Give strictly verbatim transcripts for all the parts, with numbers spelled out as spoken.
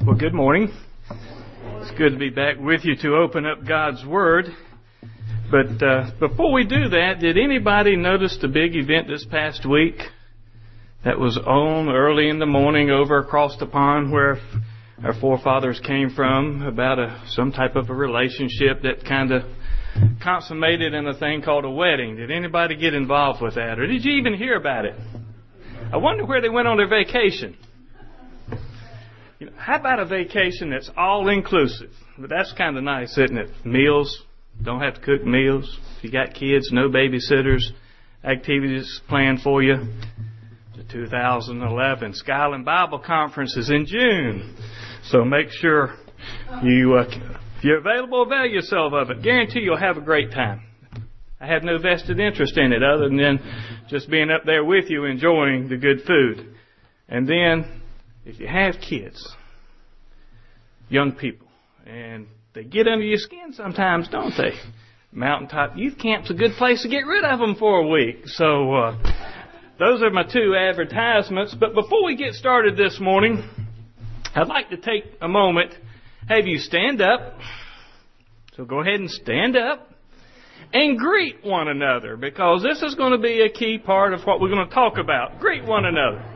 Well, good morning. It's good to be back with you to open up God's Word. But uh, before we do that, did anybody notice the big event this past week that was on early in the morning over across the pond where our forefathers came from about a, some type of a relationship that kind of consummated in a thing called a wedding? Did anybody get involved with that? Or did you even hear about it? I wonder where they went on their vacation. You know, how about a vacation that's all-inclusive? But that's kind of nice, isn't it? Meals, don't have to cook meals. If you got kids, no babysitters, activities planned for you. The two thousand eleven Skyland Bible Conference is in June. So make sure you, uh, if you're available, avail yourself of it. Guarantee you'll have a great time. I have no vested interest in it other than just being up there with you enjoying the good food. And then, if you have kids, young people, and they get under your skin sometimes, don't they? Mountaintop Youth Camp's a good place to get rid of them for a week. So, uh, those are my two advertisements. But before we get started this morning, I'd like to take a moment, have you stand up. So go ahead and stand up and greet one another, because this is going to be a key part of what we're going to talk about. Greet one another.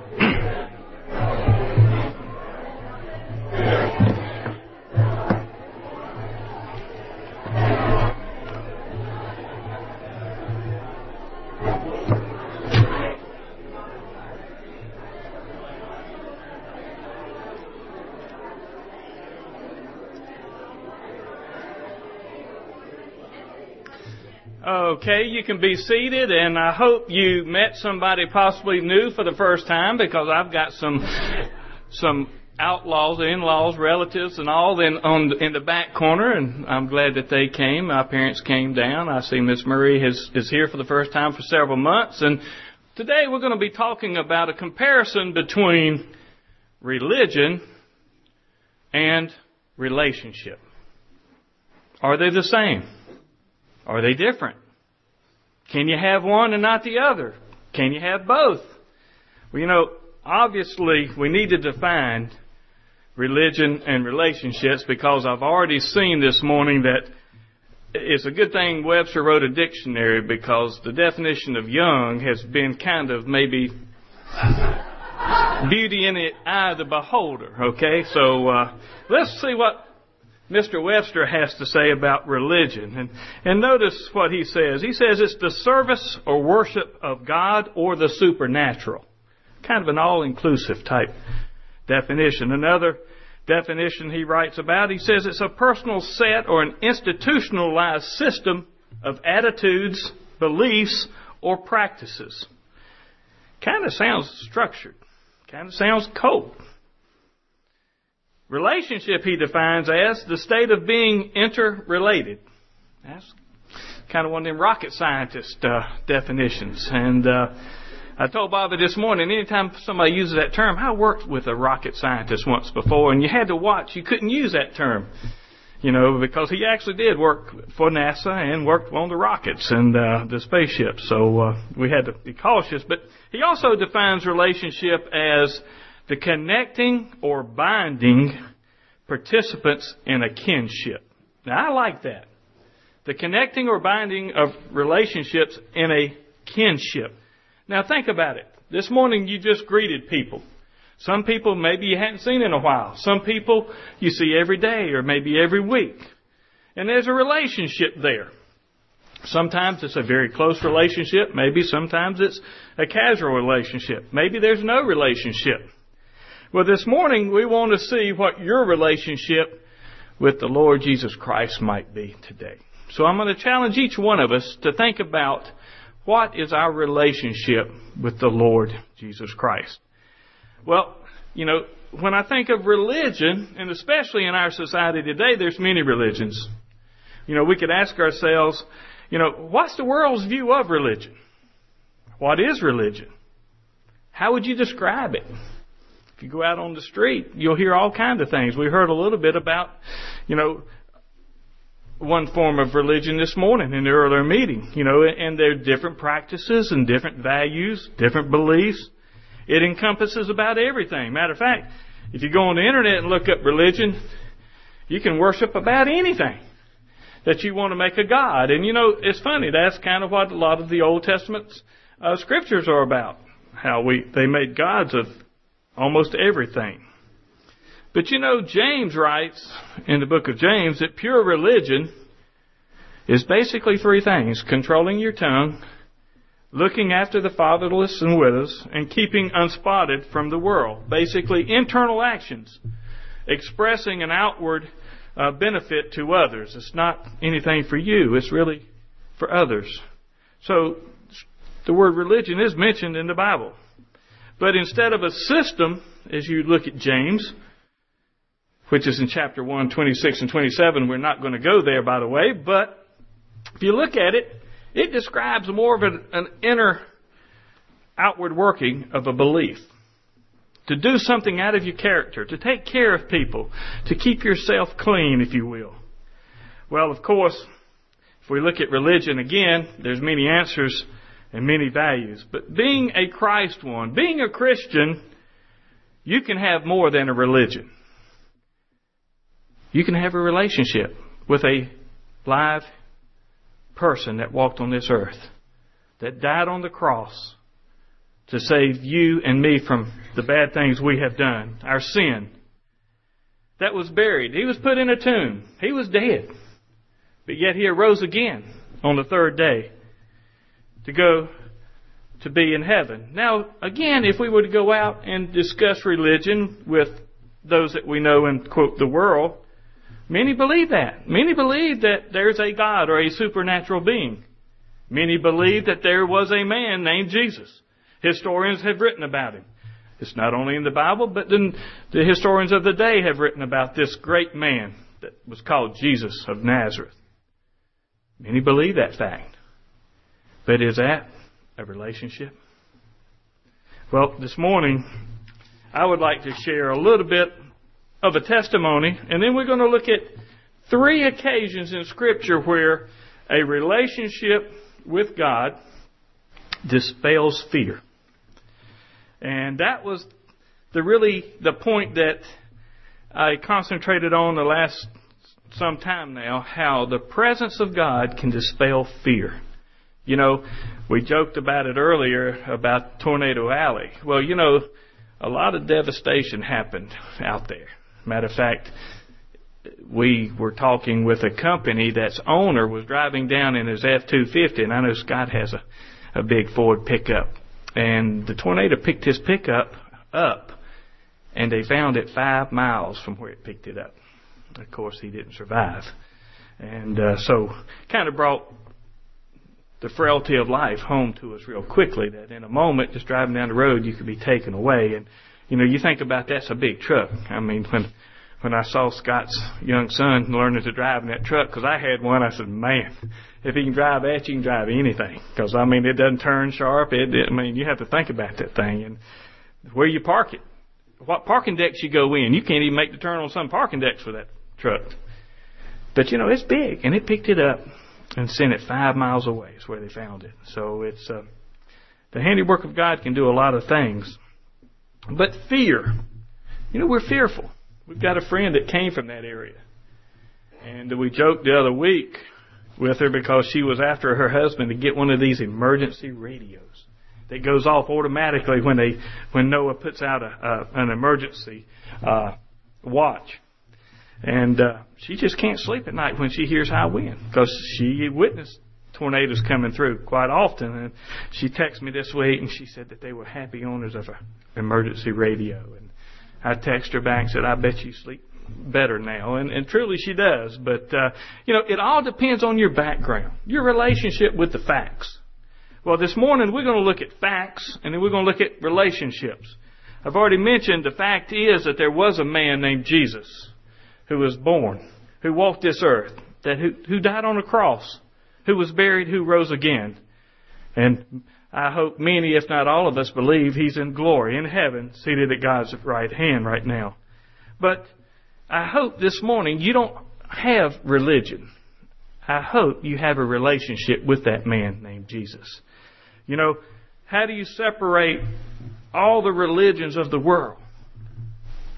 Okay, you can be seated, and I hope you met somebody possibly new for the first time, because I've got some some outlaws, in-laws, relatives, and all in on the, in the back corner, and I'm glad that they came. My parents came down. I see Miss Marie is, is here for the first time for several months, and today we're going to be talking about a comparison between religion and relationship. Are they the same? Are they different? Can you have one and not the other? Can you have both? Well, you know, obviously we need to define religion and relationships, because I've already seen this morning that it's a good thing Webster wrote a dictionary, because the definition of young has been kind of maybe beauty in the eye of the beholder. Okay, so uh, let's see what Mister Webster has to say about religion. And, and notice what he says. He says it's the service or worship of God or the supernatural. Kind of an all-inclusive type definition. Another definition he writes about, he says it's a personal set or an institutionalized system of attitudes, beliefs, or practices. Kind of sounds structured. Kind of sounds cold. Relationship he defines as the state of being interrelated. That's kind of one of them rocket scientist uh, definitions. And uh, I told Bobby this morning, anytime somebody uses that term, I worked with a rocket scientist once before, and you had to watch. You couldn't use that term, you know, because he actually did work for NASA and worked on the rockets and uh, the spaceships. So uh, we had to be cautious. But he also defines relationship as the connecting or binding participants in a kinship. Now, I like that. The connecting or binding of relationships in a kinship. Now, think about it. This morning, you just greeted people. Some people maybe you hadn't seen in a while. Some people you see every day or maybe every week. And there's a relationship there. Sometimes it's a very close relationship. Maybe sometimes it's a casual relationship. Maybe there's no relationship. Well, this morning we want to see what your relationship with the Lord Jesus Christ might be today. So I'm going to challenge each one of us to think about what is our relationship with the Lord Jesus Christ. Well, you know, when I think of religion, and especially in our society today, there's many religions. You know, we could ask ourselves, you know, what's the world's view of religion? What is religion? How would you describe it? If you go out on the street, you'll hear all kinds of things. We heard a little bit about, you know, one form of religion this morning in the earlier meeting, you know, and there are different practices and different values, different beliefs. It encompasses about everything. Matter of fact, If you go on the internet and look up religion, you can worship about anything that you want to make a god. And you know, it's funny, that's kind of what a lot of the Old Testament uh, scriptures are about. How we they made gods of almost everything. But you know, James writes in the book of James that pure religion is basically three things: controlling your tongue, looking after the fatherless and widows, and keeping unspotted from the world. Basically, internal actions expressing an outward uh, benefit to others. It's not anything for you. It's really for others. So the word religion is mentioned in the Bible. But instead of a system, as you look at James, which is in chapter one, twenty-six and twenty-seven, we're not going to go there, by the way, but if you look at it, it describes more of an, an inner outward working of a belief. To do something out of your character, to take care of people, to keep yourself clean, if you will. Well, of course, if we look at religion again, there's many answers and many values. But being a Christ one, being a Christian, you can have more than a religion. You can have a relationship with a live person that walked on this earth, that died on the cross to save you and me from the bad things we have done, our sin, that was buried. He was put in a tomb. He was dead. But yet He arose again on the third day to go to be in heaven. Now, again, if we were to go out and discuss religion with those that we know in, quote, the world, many believe that. Many believe that there's a God or a supernatural being. Many believe that there was a man named Jesus. Historians have written about him. It's not only in the Bible, but then the historians of the day have written about this great man that was called Jesus of Nazareth. Many believe that fact. But is that a relationship? Well, this morning, I would like to share a little bit of a testimony, and then we're going to look at three occasions in Scripture where a relationship with God dispels fear. And that was the really the point that I concentrated on the last some time now, how the presence of God can dispel fear. You know, we joked about it earlier about Tornado Alley. Well, you know, a lot of devastation happened out there. Matter of fact, we were talking with a company that's owner was driving down in his F two fifty, and I know Scott has a, a big Ford pickup. And the tornado picked his pickup up, and they found it five miles from where it picked it up. Of course, he didn't survive. And uh, so kind of brought the frailty of life home to us real quickly, that in a moment, just driving down the road, you could be taken away. And, you know, you think about that's a big truck. I mean, when when I saw Scott's young son learning to drive in that truck, because I had one, I said, man, if he can drive that, you can drive anything. Because, I mean, it doesn't turn sharp. It, it, I mean, you have to think about that thing. And where you park it, what parking decks you go in. You can't even make the turn on some parking decks for that truck. But, you know, it's big. And it picked it up and sent it five miles away is where they found it. So it's uh, the handiwork of God can do a lot of things. But fear, you know, we're fearful. We've got a friend that came from that area. And we joked the other week with her because she was after her husband to get one of these emergency radios that goes off automatically when they when NOAA puts out a, a an emergency uh, watch. And uh, she just can't sleep at night when she hears high wind because she witnessed tornadoes coming through quite often. And she texted me this week and she said that they were happy owners of an emergency radio. And I texted her back and said, I bet you sleep better now. And, and truly she does. But, uh, you know, it all depends on your background, your relationship with the facts. Well, this morning we're going to look at facts and then we're going to look at relationships. I've already mentioned the fact is that there was a man named Jesus who was born, who walked this earth, that who, who died on a cross, who was buried, who rose again. And I hope many, if not all of us, believe He's in glory, in heaven, seated at God's right hand right now. But I hope this morning you don't have religion. I hope you have a relationship with that man named Jesus. You know, how do you separate all the religions of the world?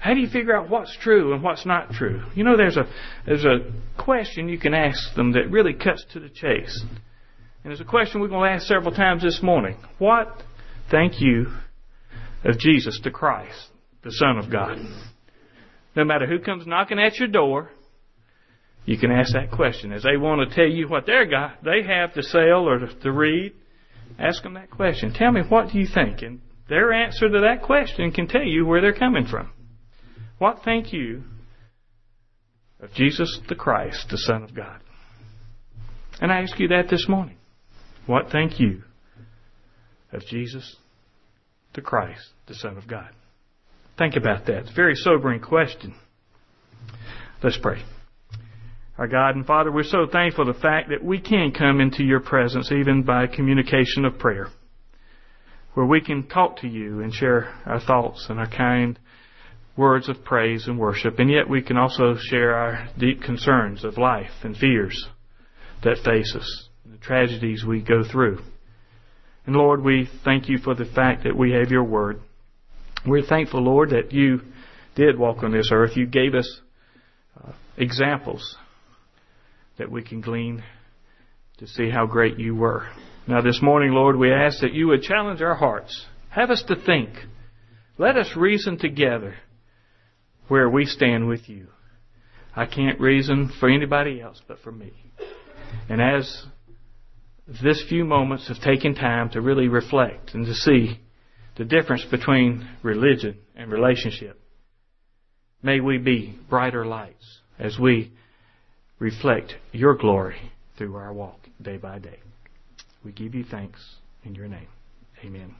How do you figure out what's true and what's not true? You know, there's a there's a question you can ask them that really cuts to the chase. And there's a question we're going to ask several times this morning. What think you of Jesus the Christ, the Son of God? No matter who comes knocking at your door, you can ask that question. As they want to tell you what they got, they have to sell or to, to read, ask them that question. Tell me, what do you think? And their answer to that question can tell you where they're coming from. What think you of Jesus the Christ, the Son of God? And I ask you that this morning. What think you of Jesus the Christ, the Son of God? Think about that. It's a very sobering question. Let's pray. Our God and Father, we're so thankful for the fact that we can come into your presence even by communication of prayer, where we can talk to you and share our thoughts and our kind words of praise and worship, and yet we can also share our deep concerns of life and fears that face us, the tragedies we go through. And Lord, we thank you for the fact that we have your word. We're thankful, Lord, that you did walk on this earth. You gave us uh, examples that we can glean to see how great you were. Now this morning, Lord, we ask that you would challenge our hearts. Have us to think. Let us reason together where we stand with you. I can't reason for anybody else but for me. And as this few moments have taken time to really reflect and to see the difference between religion and relationship, may we be brighter lights as we reflect your glory through our walk day by day. We give you thanks in your name. Amen.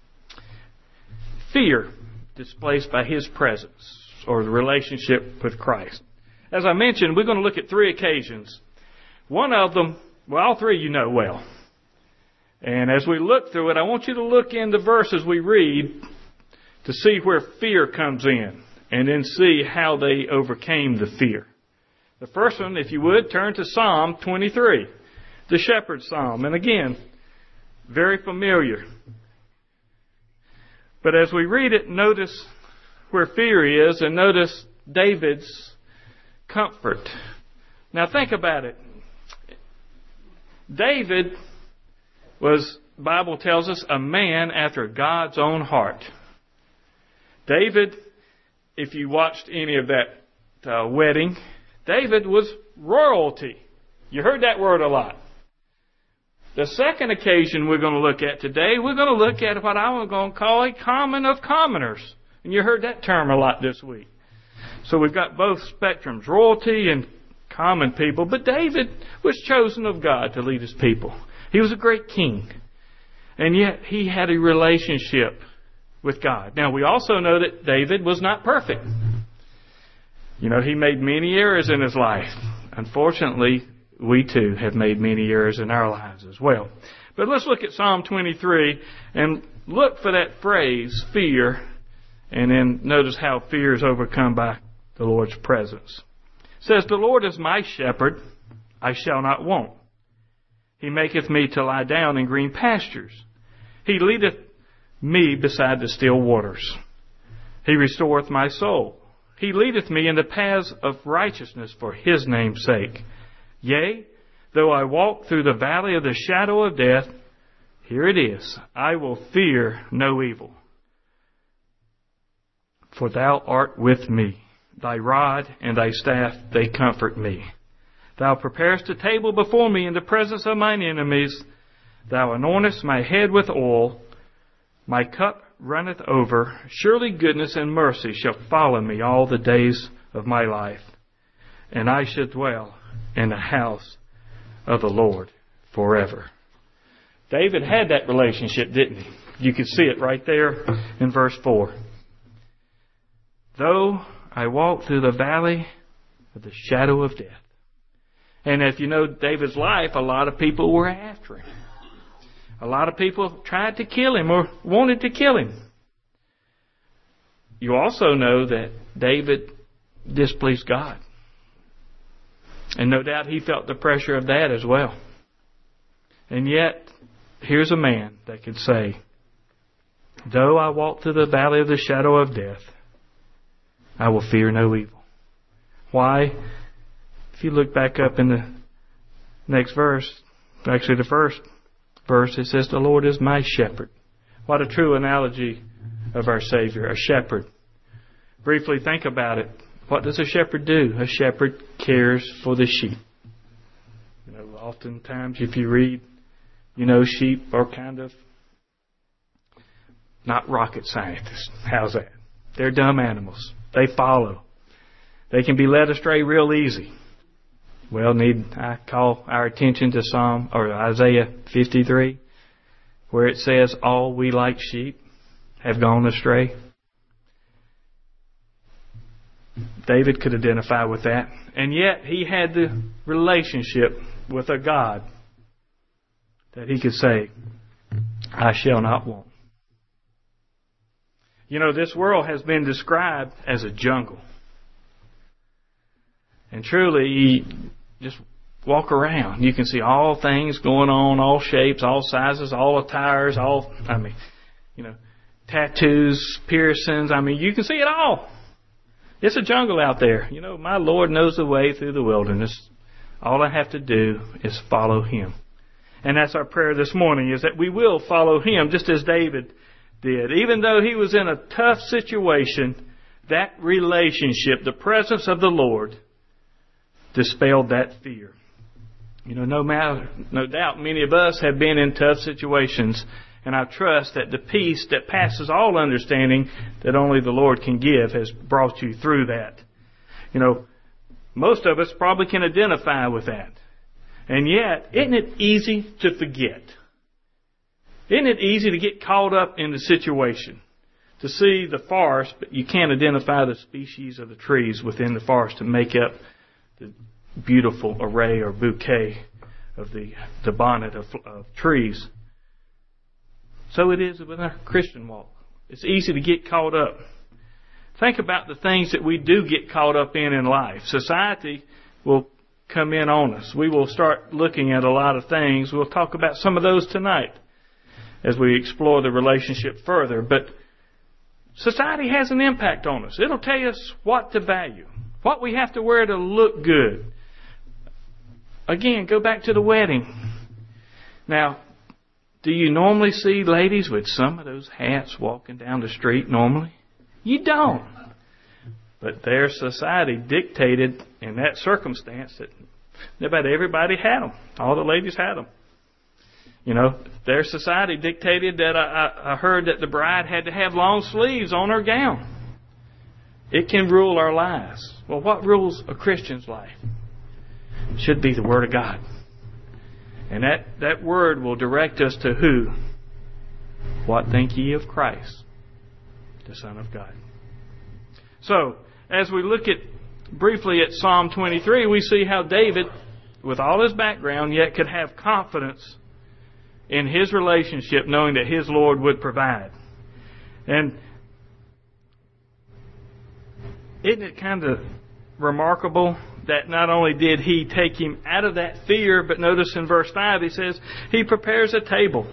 Fear displaced by his presence or the relationship with Christ. As I mentioned, we're going to look at three occasions. One of them, well, all three you know well. And as we look through it, I want you to look in the verses we read to see where fear comes in and then see how they overcame the fear. The first one, if you would, turn to Psalm twenty-three, the shepherd's psalm. And again, very familiar. But as we read it, notice where fear is and notice David's comfort. Now think about it. David was, the Bible tells us, a man after God's own heart. David, if you watched any of that uh, wedding, David was royalty. You heard that word a lot. The second occasion we're going to look at today, we're going to look at what I'm going to call a common of commoners. And you heard that term a lot this week. So we've got both spectrums, royalty and common people. But David was chosen of God to lead his people. He was a great king. And yet he had a relationship with God. Now we also know that David was not perfect. You know, he made many errors in his life. Unfortunately, we too have made many errors in our lives as well. But let's look at Psalm twenty-three and look for that phrase, fear, and then notice how fear is overcome by the Lord's presence. It says, the Lord is my shepherd, I shall not want. He maketh me to lie down in green pastures. He leadeth me beside the still waters. He restoreth my soul. He leadeth me in the paths of righteousness for his name's sake. Yea, though I walk through the valley of the shadow of death, here it is, I will fear no evil. For thou art with me. Thy rod and thy staff, they comfort me. Thou preparest a table before me in the presence of mine enemies. Thou anointest my head with oil. My cup runneth over. Surely goodness and mercy shall follow me all the days of my life. And I shall dwell in the house of the Lord forever. David had that relationship, didn't he? You can see it right there in verse four. Though I walk through the valley of the shadow of death. And if you know David's life, a lot of people were after him. A lot of people tried to kill him or wanted to kill him. You also know that David displeased God. And no doubt he felt the pressure of that as well. And yet, here's a man that could say, though I walk through the valley of the shadow of death, I will fear no evil. Why? If you look back up in the next verse, actually the first verse, it says, the Lord is my shepherd. What a true analogy of our Savior, a shepherd. Briefly think about it. What does a shepherd do? A shepherd cares for the sheep. You know, oftentimes if you read, you know, sheep are kind of not rocket scientists. How's that? They're dumb animals. They follow. They can be led astray real easy. Well, need I call our attention to Psalm or Isaiah fifty-three, where it says, all we like sheep have gone astray. David could identify with that. And yet he had the relationship with a God that he could say, I shall not want. You know, this world has been described as a jungle. And truly, you just walk around. You can see all things going on, all shapes, all sizes, all attires, all, I mean, you know, tattoos, piercings. I mean, you can see it all. It's a jungle out there. You know, my Lord knows the way through the wilderness. All I have to do is follow Him. And that's our prayer this morning, is that we will follow Him just as David did. Even though he was in a tough situation, that relationship, the presence of the Lord, dispelled that fear. You know, no matter, no doubt many of us have been in tough situations, and I trust that the peace that passes all understanding that only the Lord can give has brought you through that. You know, most of us probably can identify with that. And yet, isn't it easy to forget? Isn't it easy to get caught up in the situation? To see the forest, but you can't identify the species of the trees within the forest to make up the beautiful array or bouquet of the, the bonnet of, of trees. So it is with our Christian walk. It's easy to get caught up. Think about the things that we do get caught up in in life. Society will come in on us. We will start looking at a lot of things. We'll talk about some of those tonight as we explore the relationship further. But society has an impact on us. It'll tell us what to value, what we have to wear to look good. Again, go back to the wedding. Now, do you normally see ladies with some of those hats walking down the street normally? You don't. But their society dictated in that circumstance that about everybody had them. All the ladies had them. You know, their society dictated that I, I heard that the bride had to have long sleeves on her gown. It can rule our lives. Well, what rules a Christian's life? It should be the Word of God. And that, that Word will direct us to who? What think ye of Christ, the Son of God? So, as we look at briefly at Psalm twenty-three, we see how David, with all his background, yet could have confidence in his relationship, knowing that his Lord would provide. And isn't it kind of remarkable that not only did He take him out of that fear, but notice in verse five He says, He prepares a table.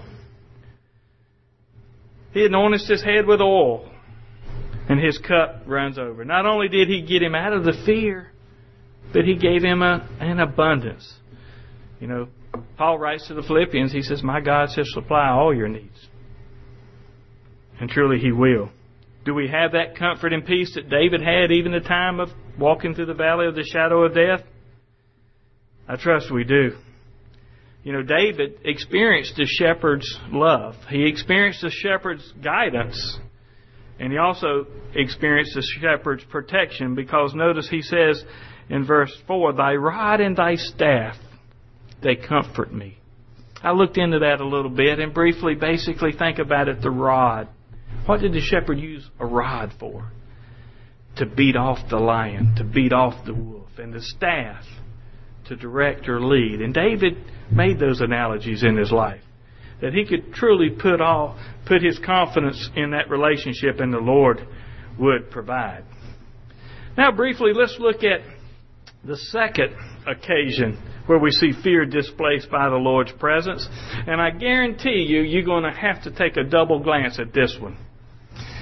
He anoints his head with oil, and his cup runs over. Not only did He get him out of the fear, but He gave him a, an abundance. You know, Paul writes to the Philippians, he says, my God shall supply all your needs. And truly He will. Do we have that comfort and peace that David had even the time of walking through the valley of the shadow of death? I trust we do. You know, David experienced the shepherd's love. He experienced the shepherd's guidance. And he also experienced the shepherd's protection, because notice he says in verse four, thy rod and thy staff, they comfort me. I looked into that a little bit and briefly basically think about it, the rod. What did the shepherd use a rod for? To beat off the lion, to beat off the wolf, and the staff to direct or lead. And David made those analogies in his life, that he could truly put all, put his confidence in that relationship, and the Lord would provide. Now briefly, let's look at the second occasion where we see fear displaced by the Lord's presence. And I guarantee you, you're going to have to take a double glance at this one.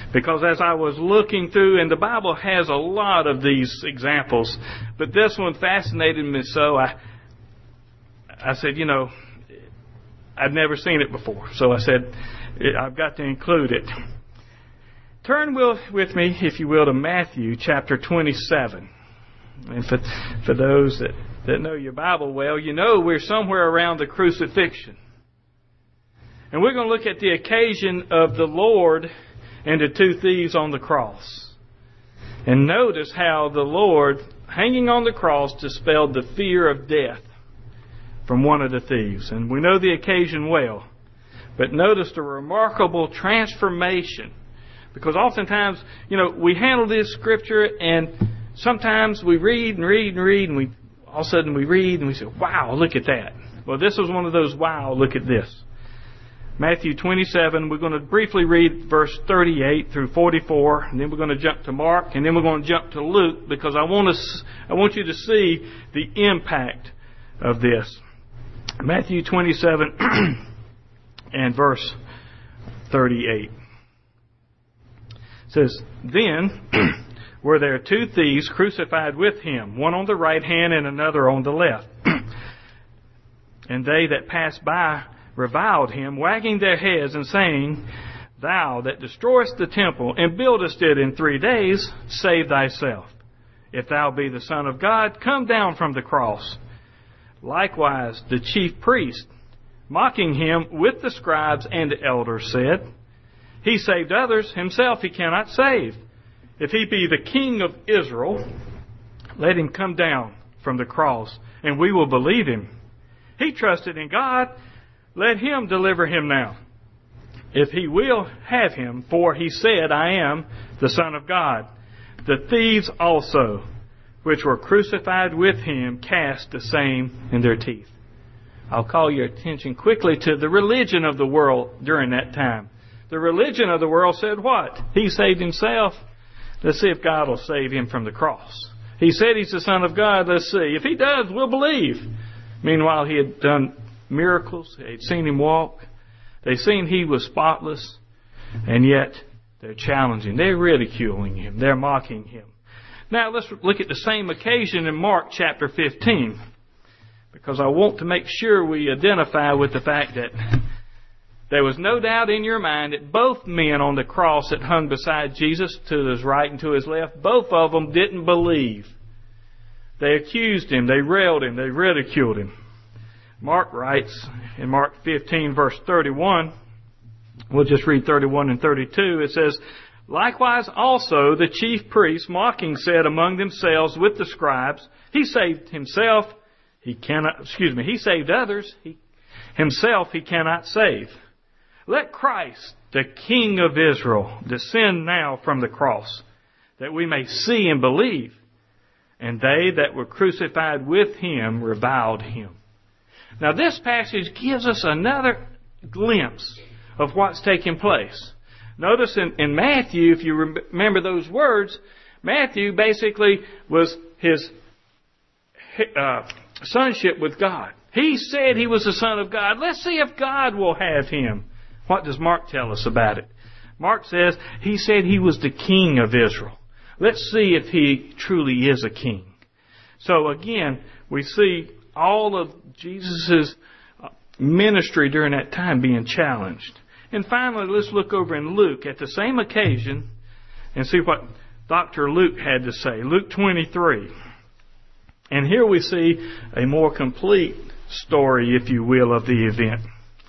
Because as I was looking through, and the Bible has a lot of these examples, but this one fascinated me so, I, I said, you know, I'd never seen it before. So I said, I've got to include it. Turn with me, if you will, to Matthew chapter twenty-seven. And for, for those that, that know your Bible well, you know we're somewhere around the crucifixion. And we're going to look at the occasion of the Lord and the two thieves on the cross. And notice how the Lord, hanging on the cross, dispelled the fear of death from one of the thieves. And we know the occasion well. But notice the remarkable transformation. Because oftentimes, you know, we handle this scripture and sometimes we read and read and read and we all of a sudden we read and we say, wow, look at that. Well, this was one of those, wow, look at this. Matthew twenty-seven, we're going to briefly read verse thirty-eight through forty-four, and then we're going to jump to Mark, and then we're going to jump to Luke, because I want to, I want you to see the impact of this. Matthew twenty-seven and verse thirty-eight. It says, then were there two thieves crucified with him, one on the right hand and another on the left. And they that passed by reviled him, wagging their heads and saying, thou that destroyest the temple and buildest it in three days, save thyself. If thou be the Son of God, come down from the cross. Likewise the chief priest, mocking him with the scribes and the elders, said, he saved others, himself he cannot save. If he be the King of Israel, let him come down from the cross, and we will believe him. He trusted in God, let him deliver him now, if he will have him, for he said, I am the Son of God. The thieves also, which were crucified with him, cast the same in their teeth. I'll call your attention quickly to the religion of the world during that time. The religion of the world said what? He saved himself. Let's see if God will save him from the cross. He said he's the Son of God. Let's see. If he does, we'll believe. Meanwhile, he had done miracles. They'd seen him walk. They'd seen he was spotless. And yet, they're challenging. They're ridiculing him. They're mocking him. Now, let's look at the same occasion in Mark chapter fifteen. Because I want to make sure we identify with the fact that there was no doubt in your mind that both men on the cross that hung beside Jesus, to his right and to his left, both of them didn't believe. They accused him, they railed him, they ridiculed him. Mark writes in Mark fifteen verse thirty-one, we'll just read thirty-one and thirty-two, it says, likewise also the chief priests mocking said among themselves with the scribes, he saved himself, he cannot, excuse me, he saved others, he, himself he cannot save. Let Christ, the King of Israel, descend now from the cross, that we may see and believe. And they that were crucified with him reviled him. Now this passage gives us another glimpse of what's taking place. Notice in, in Matthew, if you remember those words, Matthew basically was his uh, sonship with God. He said he was the Son of God. Let's see if God will have him. What does Mark tell us about it? Mark says he said he was the King of Israel. Let's see if he truly is a king. So again, we see all of Jesus' ministry during that time being challenged. And finally, let's look over in Luke at the same occasion and see what Doctor Luke had to say. Luke twenty-three. And here we see a more complete story, if you will, of the event.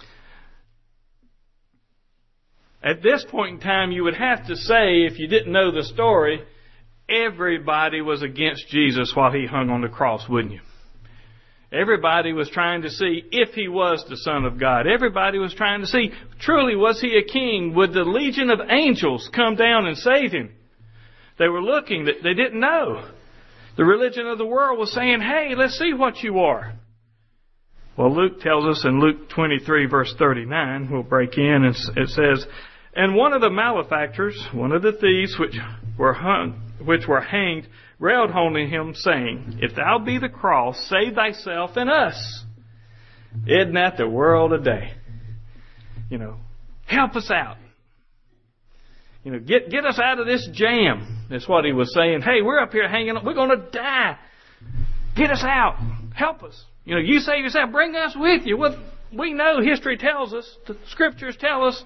At this point in time, you would have to say, if you didn't know the story, everybody was against Jesus while he hung on the cross, wouldn't you? Everybody was trying to see if he was the Son of God. Everybody was trying to see, truly, was he a king? Would the legion of angels come down and save him? They were looking, they didn't know. The religion of the world was saying, hey, let's see what you are. Well, Luke tells us in Luke twenty-three, verse thirty-nine, we'll break in, and it says, and one of the malefactors, one of the thieves which were hung, which were hanged, railed on him, saying, if thou be the cross, save thyself and us. Isn't that the world today? You know, help us out. You know, get, get us out of this jam. That's what he was saying. Hey, we're up here hanging on. We're going to die. Get us out. Help us. You know, you save yourself. Bring us with you. Well, we know history tells us, the Scriptures tell us.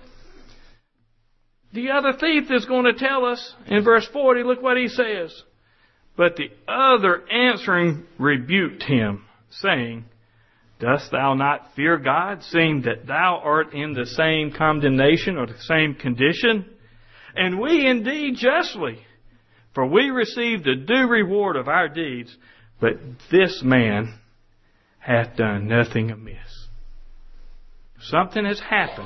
The other thief is going to tell us in verse forty, look what he says. But the other answering rebuked him, saying, Dost thou not fear God, seeing that thou art in the same condemnation or the same condition? And we indeed justly, for we receive the due reward of our deeds, but this man hath done nothing amiss. Something has happened.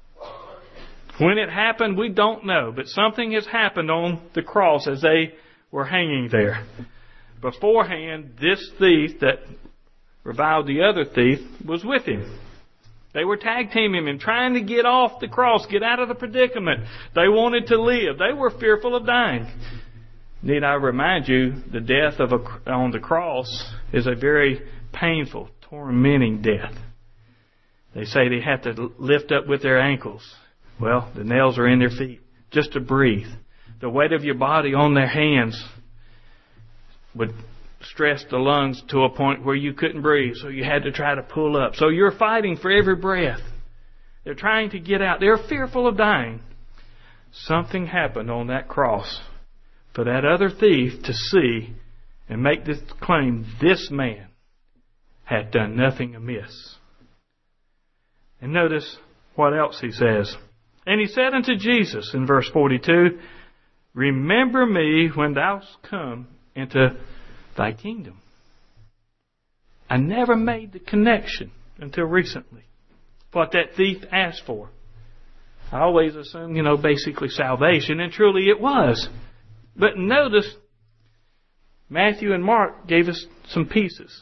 When it happened, we don't know, but something has happened on the cross as they were hanging there. Beforehand, this thief that reviled the other thief was with him. They were tag teaming him and trying to get off the cross, get out of the predicament. They wanted to live. They were fearful of dying. Need I remind you, the death of a, on the cross is a very painful, tormenting death. They say they have to lift up with their ankles. Well, the nails are in their feet just to breathe. The weight of your body on their hands would stress the lungs to a point where you couldn't breathe, so you had to try to pull up. So you're fighting for every breath. They're trying to get out. They're fearful of dying. Something happened on that cross for that other thief to see and make this claim, this man had done nothing amiss. And notice what else he says. And he said unto Jesus in verse forty-two, Remember me when thou come into thy kingdom. I never made the connection until recently. What that thief asked for. I always assumed, you know, basically salvation, and truly it was. But notice, Matthew and Mark gave us some pieces.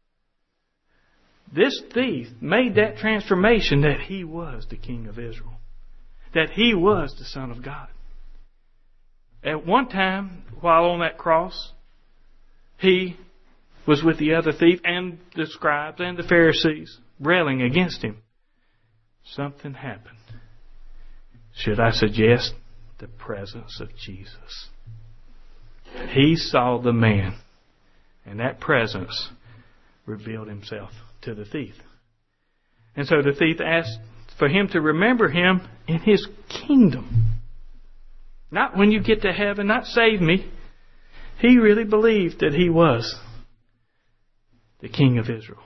This thief made that transformation that he was the King of Israel. That he was the Son of God. At one time, while on that cross, he was with the other thief and the scribes and the Pharisees railing against him. Something happened. Should I suggest the presence of Jesus? He saw the man, and that presence revealed himself to the thief. And so the thief asked for him to remember him in his kingdom. Not when you get to heaven, not save me. He really believed that he was the King of Israel.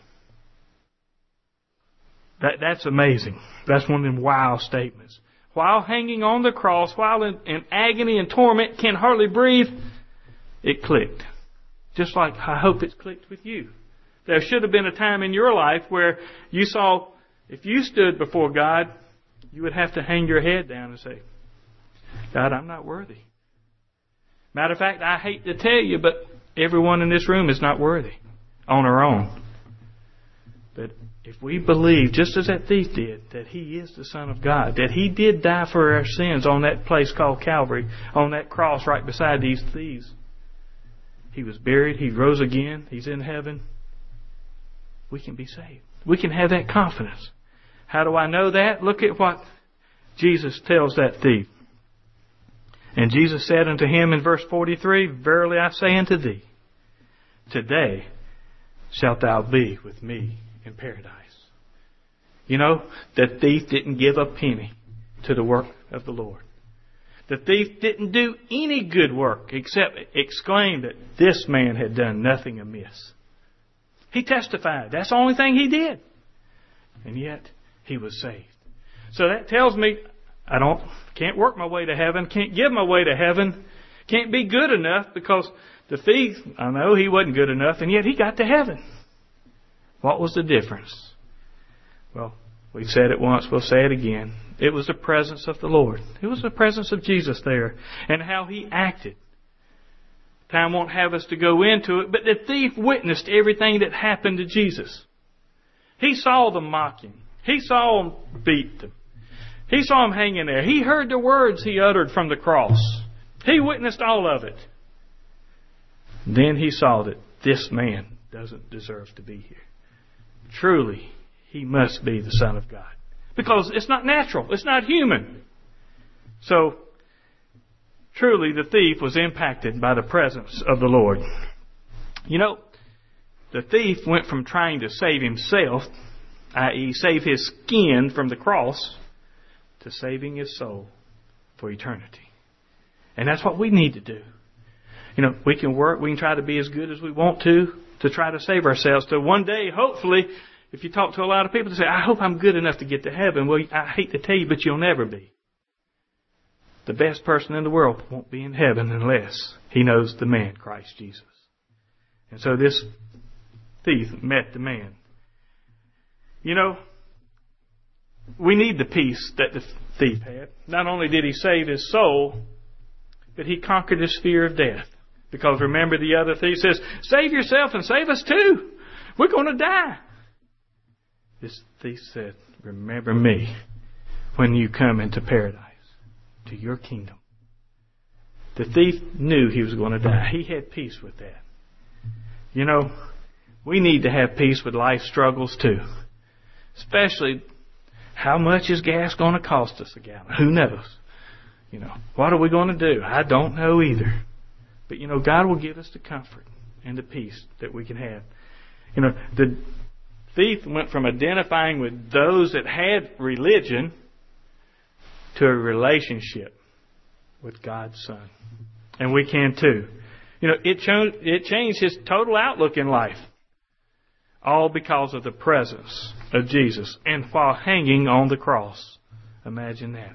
That, that's amazing. That's one of them wow statements. While hanging on the cross, while in, in agony and torment, can hardly breathe, it clicked. Just like I hope it's clicked with you. There should have been a time in your life where you saw, if you stood before God, you would have to hang your head down and say, God, I'm not worthy. Matter of fact, I hate to tell you, but everyone in this room is not worthy on our own. But if we believe, just as that thief did, that He is the Son of God, that He did die for our sins on that place called Calvary, on that cross right beside these thieves. He was buried, He rose again, He's in heaven. We can be saved. We can have that confidence. How do I know that? Look at what Jesus tells that thief. And Jesus said unto him in verse forty-three, Verily I say unto thee, today shalt thou be with me in paradise. You know, the thief didn't give a penny to the work of the Lord. The thief didn't do any good work except exclaim that this man had done nothing amiss. He testified. That's the only thing he did. And yet, he was saved. So that tells me I don't, can't work my way to heaven, can't give my way to heaven, can't be good enough, because the thief, I know he wasn't good enough, and yet he got to heaven. What was the difference? Well, we've said it once, we'll say it again. It was the presence of the Lord. It was the presence of Jesus there, and how He acted. Time won't have us to go into it, but the thief witnessed everything that happened to Jesus. He saw them mock Him. He saw them beat them. He saw Him hanging there. He heard the words He uttered from the cross. He witnessed all of it. Then he saw that this man doesn't deserve to be here. Truly, He must be the Son of God. Because it's not natural. It's not human. So, truly the thief was impacted by the presence of the Lord. You know, the thief went from trying to save himself, that is save his skin from the cross, to saving his soul for eternity. And that's what we need to do. You know, we can work, we can try to be as good as we want to, to try to save ourselves. To one day, hopefully, if you talk to a lot of people, they say, I hope I'm good enough to get to heaven. Well, I hate to tell you, but you'll never be. The best person in the world won't be in heaven unless he knows the man, Christ Jesus. And so this thief met the man. You know, we need the peace that the thief had. Not only did he save his soul, but he conquered his fear of death. Because remember, the other thief says, save yourself and save us too. We're going to die. This thief said, remember me when you come into paradise, to your kingdom. The thief knew he was going to die. He had peace with that. You know, we need to have peace with life struggles too. Especially, how much is gas going to cost us a gallon? Who knows? You know, what are we going to do? I don't know either. But, you know, God will give us the comfort and the peace that we can have. You know, the thief went from identifying with those that had religion to a relationship with God's Son. And we can too. You know, it, cho- it changed his total outlook in life. All because of the presence of Jesus and while hanging on the cross. Imagine that.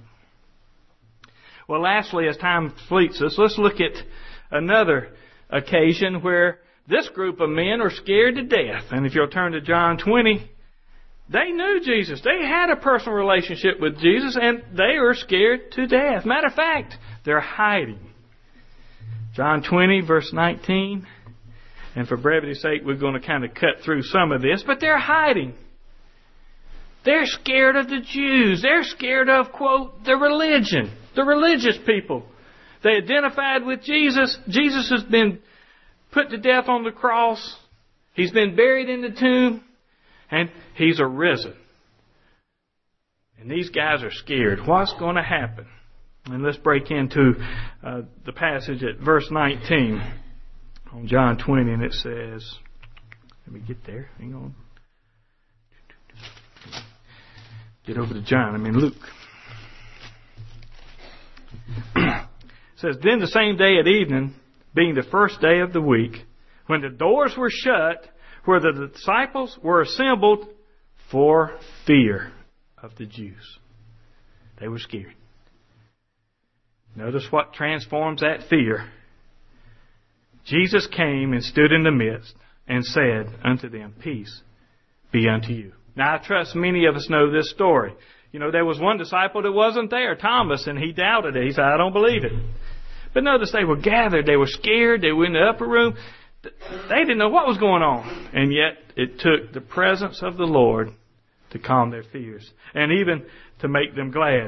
Well, lastly, as time fleets us, let's look at another occasion where this group of men are scared to death. And if you'll turn to John twenty, they knew Jesus. They had a personal relationship with Jesus, and they were scared to death. Matter of fact, they're hiding. John twenty, verse nineteen. And for brevity's sake, we're going to kind of cut through some of this, but they're hiding. They're scared of the Jews. They're scared of, quote, the religion, the religious people. They identified with Jesus. Jesus has been put to death on the cross. He's been buried in the tomb. And He's arisen. And these guys are scared. What's going to happen? And let's break into uh, the passage at verse nineteen on John twenty. And it says, let me get there. Hang on. Get over to John. I mean Luke. It says, then the same day at evening, being the first day of the week, when the doors were shut, where the disciples were assembled for fear of the Jews. They were scared. Notice what transforms that fear. Jesus came and stood in the midst and said unto them, peace be unto you. Now, I trust many of us know this story. You know, there was one disciple that wasn't there, Thomas, and he doubted it. He said, I don't believe it. But notice they were gathered. They were scared. They were in the upper room. They didn't know what was going on. And yet it took the presence of the Lord to calm their fears and even to make them glad.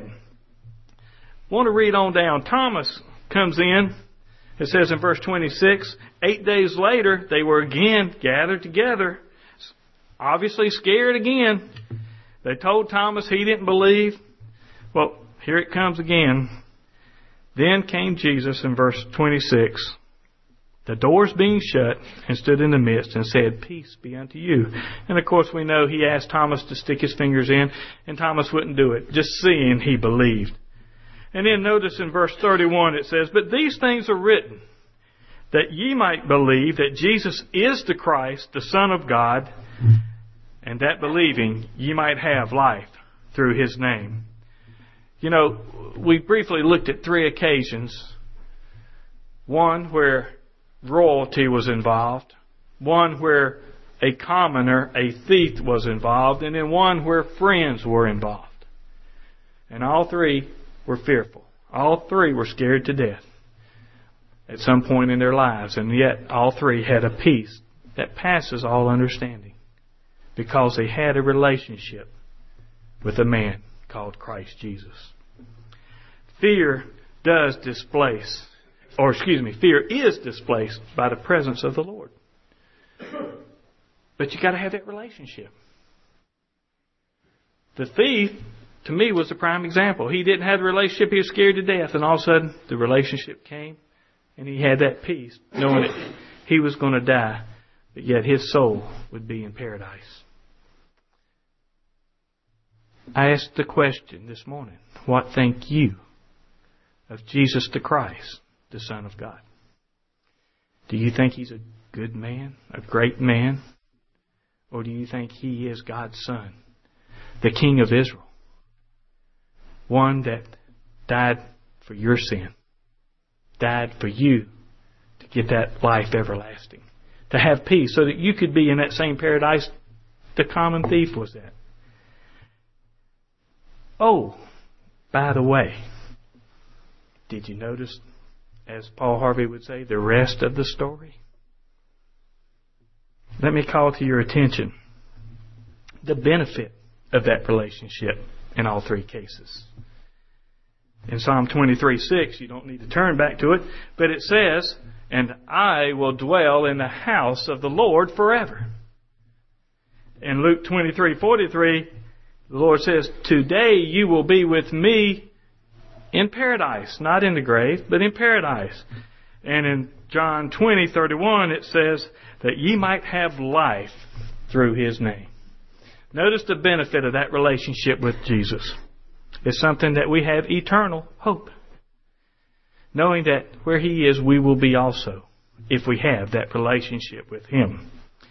I want to read on down. Thomas comes in. It says in verse twenty-six, eight days later, they were again gathered together, obviously scared again. They told Thomas he didn't believe. Well, here it comes again. Then came Jesus in verse twenty-six, the doors being shut, and stood in the midst and said, peace be unto you. And of course we know he asked Thomas to stick his fingers in, and Thomas wouldn't do it. Just seeing, he believed. And then notice in verse thirty-one it says, but these things are written, that ye might believe that Jesus is the Christ, the Son of God, and that believing ye might have life through His name. You know, we briefly looked at three occasions. One where royalty was involved. One where a commoner, a thief, was involved. And then one where friends were involved. And all three were fearful. All three were scared to death at some point in their lives. And yet all three had a peace that passes all understanding, because they had a relationship with a man called Christ Jesus. Fear does displace, or excuse me, fear is displaced by the presence of the Lord. But you got to have that relationship. The thief to me, was the prime example. He didn't have the relationship. He was scared to death. And all of a sudden, the relationship came. And he had that peace, knowing that he was going to die. But yet his soul would be in paradise. I asked the question this morning, what think you of Jesus the Christ, the Son of God? Do you think He's a good man, a great man? Or do you think He is God's Son, the King of Israel? One that died for your sin, died for you to get that life everlasting, to have peace so that you could be in that same paradise the common thief was at. Oh, by the way, did you notice, as Paul Harvey would say, the rest of the story? Let me call to your attention the benefit of that relationship in all three cases. In Psalm twenty-three six, you don't need to turn back to it, but it says, "And I will dwell in the house of the Lord forever." In Luke twenty-three forty-three, the Lord says, "Today you will be with me in paradise," not in the grave, but in paradise. And in John twenty thirty-one, it says that ye might have life through His name. Notice the benefit of that relationship with Jesus. It's something that we have eternal hope, knowing that where He is, we will be also, if we have that relationship with Him.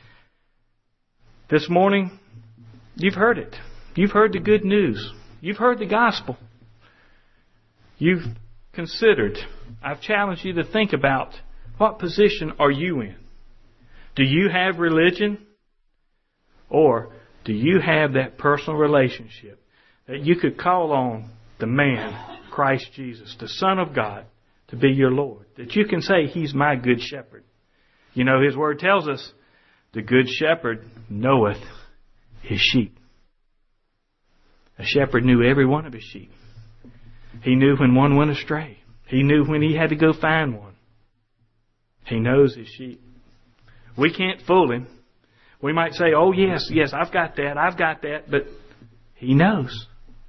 This morning, you've heard it. You've heard the good news. You've heard the gospel. You've considered. I've challenged you to think about, what position are you in? Do you have religion? Or do you have that personal relationship that you could call on the man, Christ Jesus, the Son of God, to be your Lord? That you can say, He's my good shepherd. You know, His Word tells us, the good shepherd knoweth his sheep. A shepherd knew every one of his sheep. He knew when one went astray. He knew when he had to go find one. He knows his sheep. We can't fool Him. We might say, oh yes, yes, I've got that, I've got that, but He knows.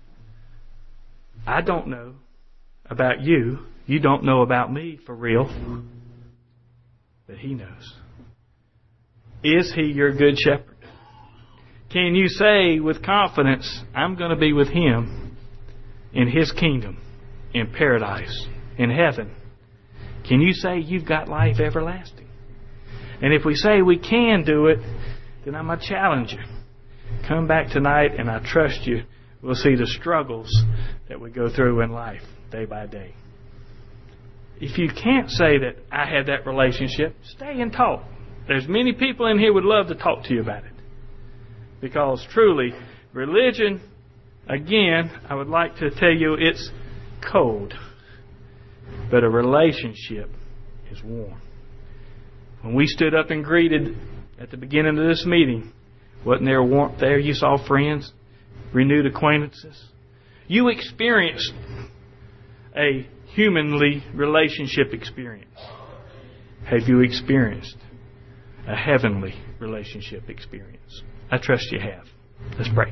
I don't know about you. You don't know about me for real. But He knows. Is He your good shepherd? Can you say with confidence, I'm going to be with Him in His kingdom, in paradise, in heaven? Can you say you've got life everlasting? And if we say we can do it, then I'm going to challenge you. Come back tonight and I trust you, we'll see the struggles that we go through in life day by day. If you can't say that I had that relationship, stay and talk. There's many people in here would love to talk to you about it. Because truly, religion, again, I would like to tell you it's cold. But a relationship is warm. When we stood up and greeted at the beginning of this meeting, wasn't there warmth there? You saw friends, renewed acquaintances. You experienced a humanly relationship experience. Have you experienced a heavenly relationship experience? I trust you have. Let's pray.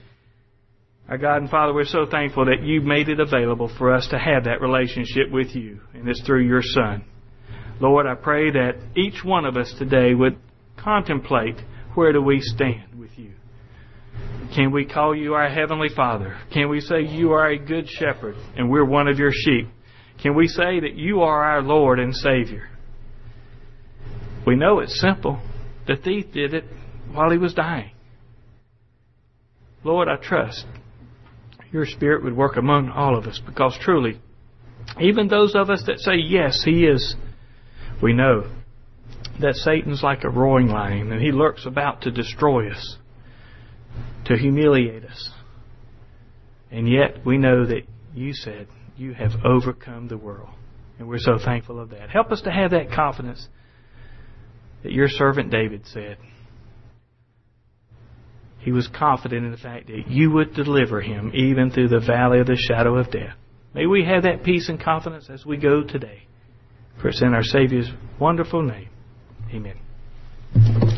Our God and Father, we're so thankful that You made it available for us to have that relationship with You, and it's through Your Son. Lord, I pray that each one of us today would contemplate, where do we stand with You? Can we call You our Heavenly Father? Can we say You are a good shepherd and we're one of Your sheep? Can we say that You are our Lord and Savior? We know it's simple. The thief did it while he was dying. Lord, I trust Your Spirit would work among all of us, because truly, even those of us that say, yes, He is, we know that Satan's like a roaring lion and he lurks about to destroy us, to humiliate us. And yet we know that You said You have overcome the world. And we're so thankful of that. Help us to have that confidence that Your servant David said. He was confident in the fact that You would deliver him even through the valley of the shadow of death. May we have that peace and confidence as we go today. For it's in our Savior's wonderful name. Amen.